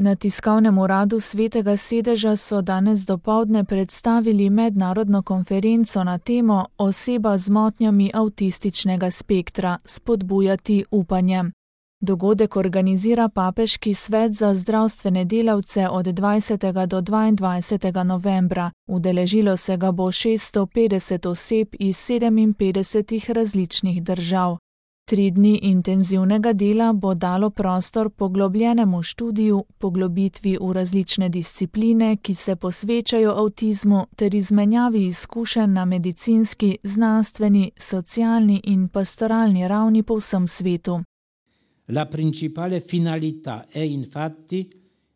Na tiskovnem uradu Svetega sedeža so danes dopoldne predstavili mednarodno konferenco na temo Oseba z motnjami avtističnega spektra – spodbujati upanje. Dogodek organizira Papeški svet za zdravstvene delavce od 20. do 22. novembra. Udeležilo se ga bo 650 oseb iz 57 različnih držav. 3 dni intenzivnega dela bo dalo prostor poglobljenemu študiju, poglobitvi v različne discipline, ki se posvečajo avtizmu, ter izmenjavi izkušenj na medicinski, znanstveni, socialni in pastoralni ravni po vsem svetu. La principale finalità è infatti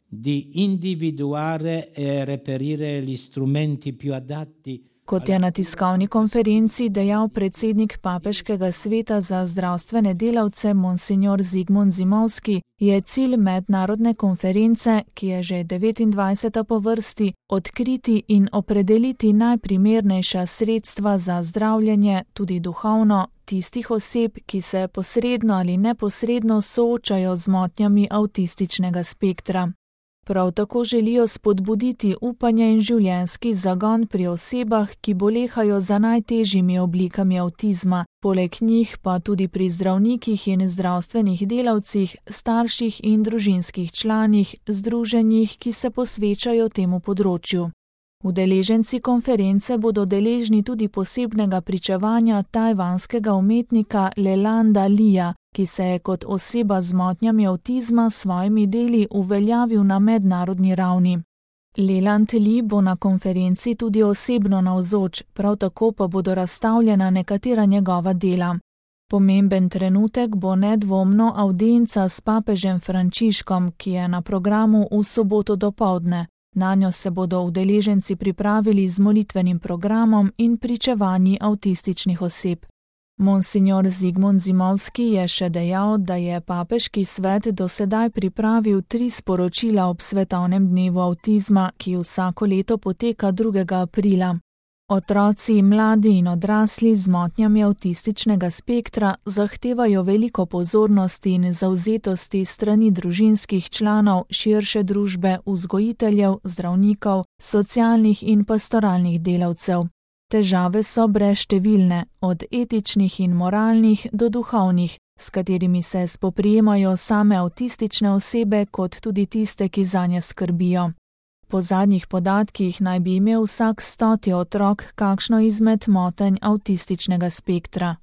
di individuare e reperire gli strumenti più adatti. Kot je na tiskovni konferenci dejal predsednik Papeškega sveta za zdravstvene delavce Monsignor Zigmund Zimovski, je cilj mednarodne konference, ki je že 29. po vrsti, odkriti in opredeliti najprimernejša sredstva za zdravljenje, tudi duhovno, tistih oseb, ki se posredno ali neposredno soočajo z motnjami avtističnega spektra. Prav tako želijo spodbuditi upanje in življenjski zagon pri osebah, ki bolehajo za najtežjimi oblikami avtizma, poleg njih pa tudi pri zdravnikih in zdravstvenih delavcih, starših in družinskih članih, združenjih, ki se posvečajo temu področju. Udeleženci konference bodo deležni tudi posebnega pričevanja tajvanskega umetnika Lelanda Lija, ki se je kot oseba z motnjami avtizma s svojimi deli uveljavil na mednarodni ravni. Leland Li bo na konferenci tudi osebno navzoč, prav tako pa bodo razstavljena nekatera njegova dela. Pomemben trenutek bo nedvomno avdienca s papežem Frančiškom, ki je na programu v soboto dopoldne. Nanjo se bodo udeleženci pripravili z molitvenim programom in pričevanji avtističnih oseb. Monsignor Zigmund Zimovski je še dejal, da je Papeški svet do sedaj pripravil 3 sporočila ob svetovnem dnevu avtizma, ki vsako leto poteka 2. aprila. Otroci, mladi in odrasli z motnjami avtističnega spektra zahtevajo veliko pozornosti in zavzetosti strani družinskih članov, širše družbe, vzgojiteljev, zdravnikov, socialnih in pastoralnih delavcev. Težave so brezštevilne, od etičnih in moralnih do duhovnih, s katerimi se spoprijemajo same avtistične osebe kot tudi tiste, ki zanje skrbijo. Po zadnjih podatkih naj bi imel vsak 100. otrok kakšno izmed motenj avtističnega spektra.